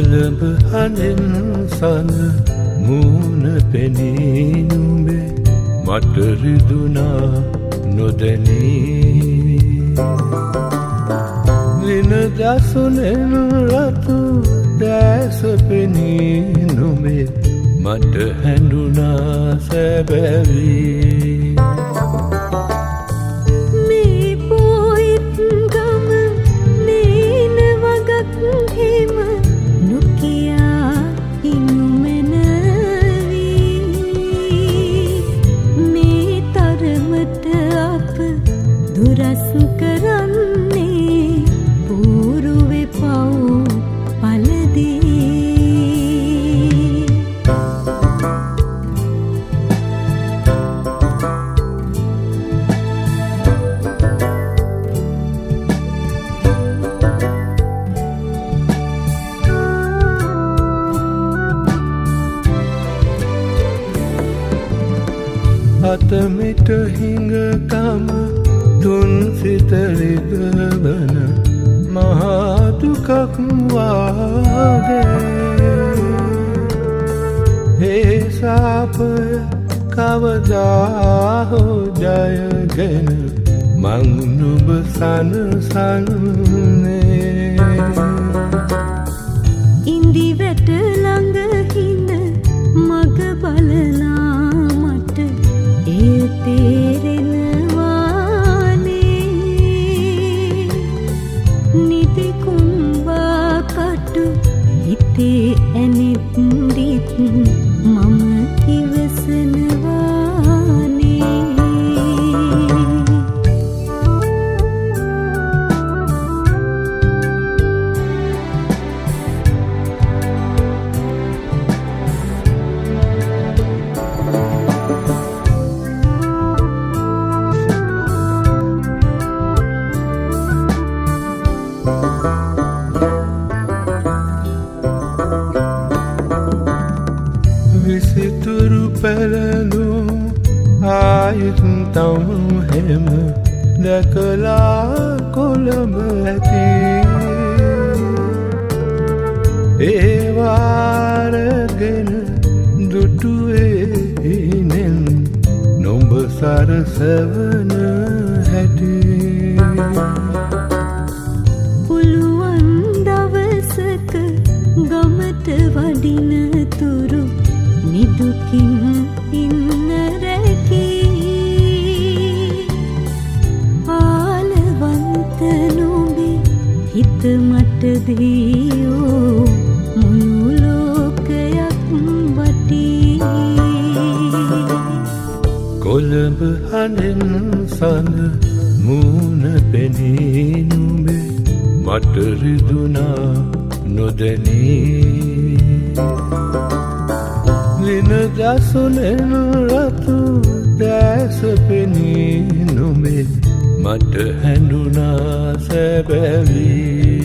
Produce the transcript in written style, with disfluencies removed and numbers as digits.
කොළඹ හඬෙන් සන මූණ පෙනී නුඹේ මට රිදුනා නොදැනී වින දසුනෙන් රතු දැස පෙනී නුඹේ මට හැඬුනා සැබැවී දුරසු කරන්නේ පූරුවේ පව් පළදී අතමිට හිඟකම තුන් සිත රිදවන මහා දුකක් වාගේ ඒ සාපය කවදා හෝ ජයගෙන මං නුඹ සනසන්නේ ඉන්දි වැට ළඟ හිඳ මග බලලා මට ඒ තේරෙනවා හිතේ ඇනෙත් දිත් මම ඉවසනවානේ විසිතුරු පැලනු ආයෙත් තම හෙම දැකලා කොළඹ ඇති ඒවාරගෙන දුටුවේ නෙන් නොඹ සරසවන හැටි පුළුවන් දවසක ගමට වඩින තුරු නිදුකින් ඉන්න රැකී ආලවන්ත නුඹේ හිත මට දීයෝ මුළු ලෝකයක් වටී කොළඹ හඬෙන් සන මූණ පෙනී නුඹේ මට රිදුනා නොදැනී වින දසුනෙන් රතු දැස පෙනී නුඹේ මට හැඬුනා සැබැවී